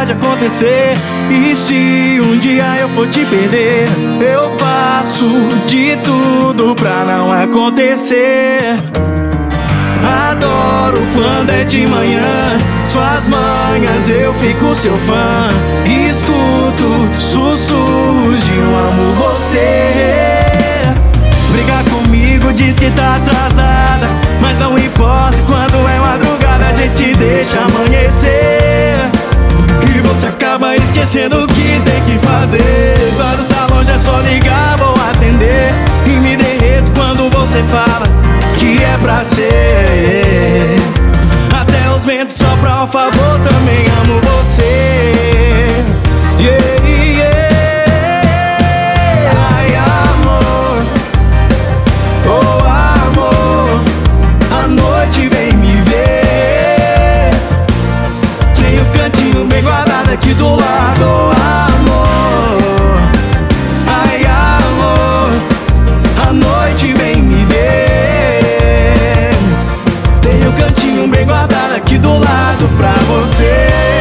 pode acontecer. E se um dia eu for te perder, eu faço de tudo pra não acontecer. Adoro quando é de manhã, suas manhas eu fico seu fã. Escuto sussurros de amo você. Briga comigo, diz que tá atrasada, mas não importa, quando é madrugada a gente deixa amanhecer. E você acaba esquecendo o que tem que fazer. Quando tá longe é só ligar, vou atender. E me derreto quando você fala que é pra ser. Até os ventos sopram a favor, também amo você. Yeah, yeah. Ai, amor, oh amor, a noite vem me ver. Tem o cantinho bem guardado aqui do lado, amor. Ai, amor, a noite vem me ver. Tem o cantinho bem guardado aqui do lado pra você.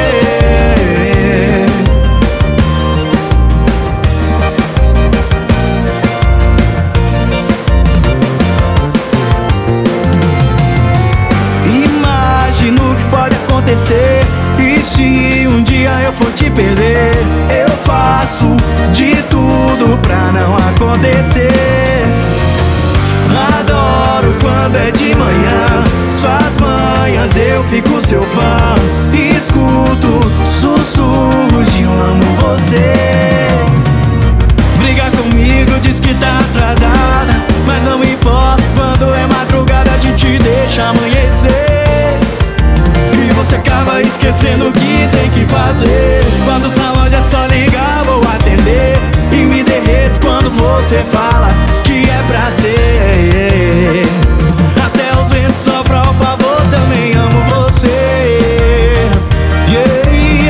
Imagino o que pode acontecer. E se um dia eu for te perder, eu faço de tudo pra não acontecer. Adoro quando é de manhã, suas manhas eu fico seu fã. Escuto sussurros de amo você. Briga comigo, diz que tá atrasada, mas não importa, quando é madrugada a gente deixa amanhecer. E você acaba esquecendo o que tem que fazer. Quando tá longe é só ligar, vou atender. E me derreto quando você fala que é pra ser. Até os ventos sopram ao favor, também amo você. Yeah,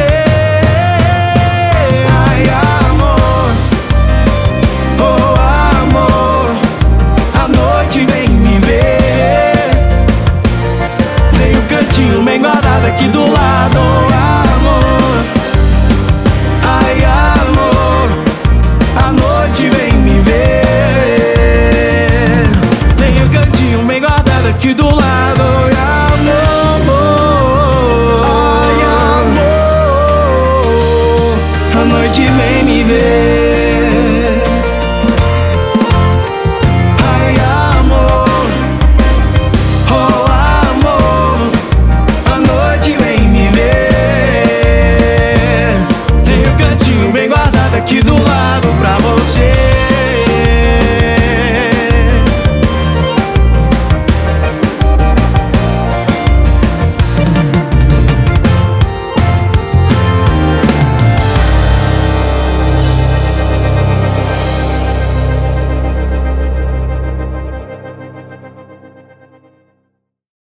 yeah. Ai, amor, oh amor, a noite vem me ver. Tem um cantinho bem guardado aqui do lado, amor. Ai, amor, a noite vem me ver. Tem um cantinho bem guardado aqui do lado, amor.